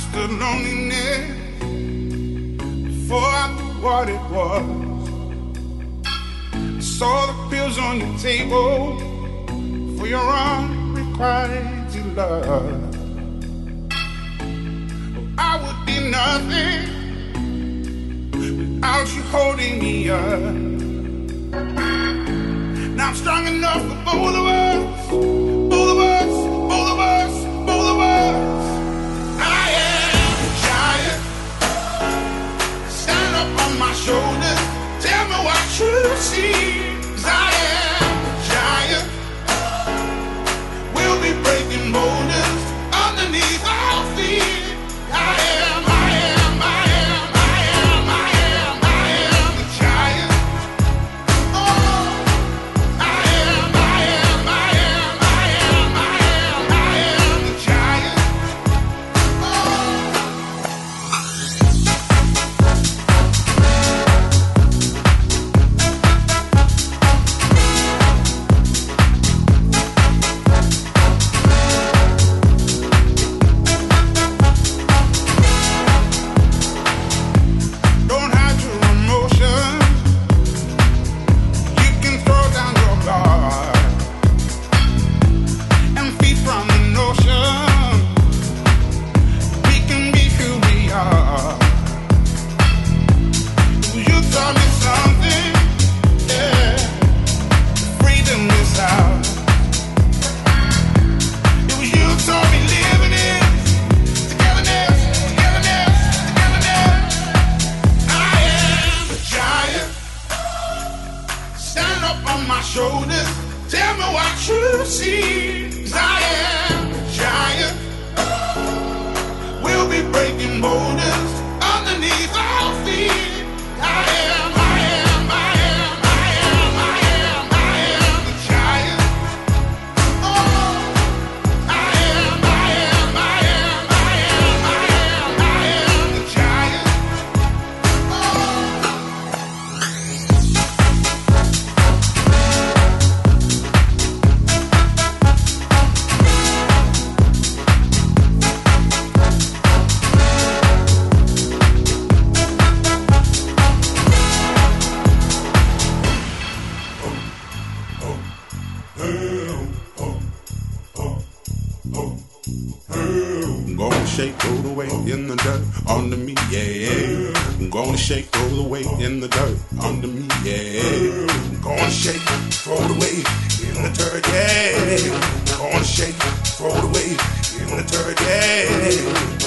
understood loneliness before I knew what it was. I saw the pills on your table for your unrequited love. I would be nothing without you holding me up. Now I'm strong enough for both of us, both of us, both of us, both of us. I am a giant. Stand up on my shoulders. Tell me what you see. 'Cause I am a giant. We'll be breaking boulders underneath our feet. I am, I am, I am, I am, I am, I am a giant. Oh, I am, I am, I am, I am, I am, I am a giant. Don't hide your emotions. You can throw down your guard and feed from the notion we can be who we are. You taught me something, yeah. Freedom is out. It was you taught me living it. Togetherness, togetherness, togetherness. I am a giant. Stand up on my shoulders. Tell me what you see. 'Cause I am a giant. We'll be breaking boulders underneath our feet. I am, I am, I am, I am, I am, I am a giant. Oh, I am, I am, I am, I am, I am, I am a giant. I'm gonna shake, throw the weight in the dirt under me, yeah. I'm gonna shake, throw the weight in the dirt under me, yeah. I'm gonna shake, throw the weight in the dirt, yeah. I'm gonna shake, throw the weight in the dirt, yeah.